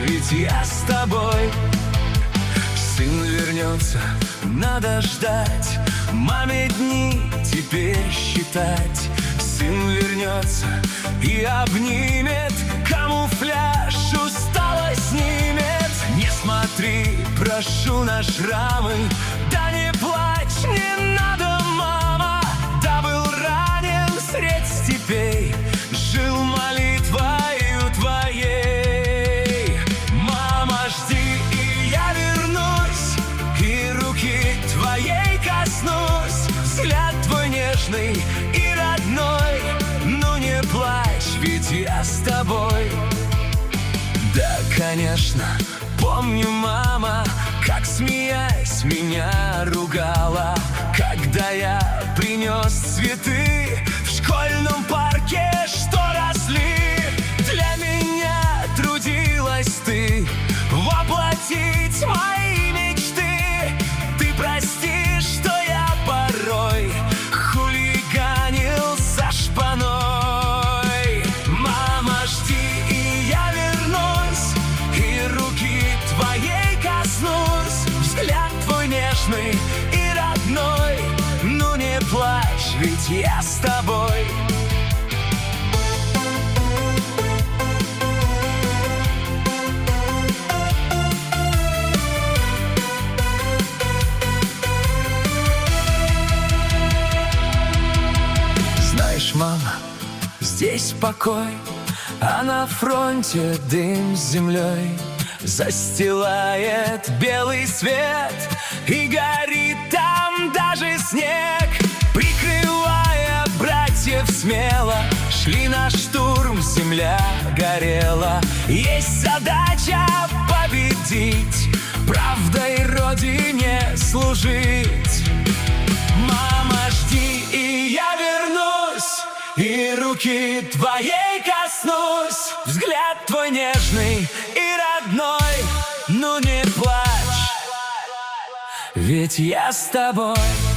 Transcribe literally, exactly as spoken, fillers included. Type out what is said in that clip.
ведь я с тобой. Сын вернется, надо ждать, маме дни теперь считать. Сын вернется и обнимет, камуфляж усталость снимет. Не смотри, прошу, на шрамы, да не плачь, не надо, мама. Да был ранен средь степей, жил молитвою твоей. Мама, жди, и я вернусь, и руки твоей коснусь. Взгляд твой нежный и родной, ну не плачь, ведь я с тобой. Да, конечно, помню, мама, как, смеясь, меня ругала, когда я принес цветы в школьном парке, что росли. Для меня трудилась ты воплотить мои мечты. Ты прости, что я порой хулиганил со шпаной. Мама, жди, и я вернусь, и руки твоей коснусь. Взгляд твой нежный и родной, ну не плачь, ведь я с тобой. Знаешь, мама, здесь покой, а на фронте дым с землей застилает белый свет, и горит там даже снег. Прикрывая братьев смело, шли на штурм, земля горела. Есть задача победить, правдой родине служить. Мама, жди, и я вернусь, и руки твоей коснусь. Взгляд твой нежный и родной, ну не плачь, ведь я с тобой.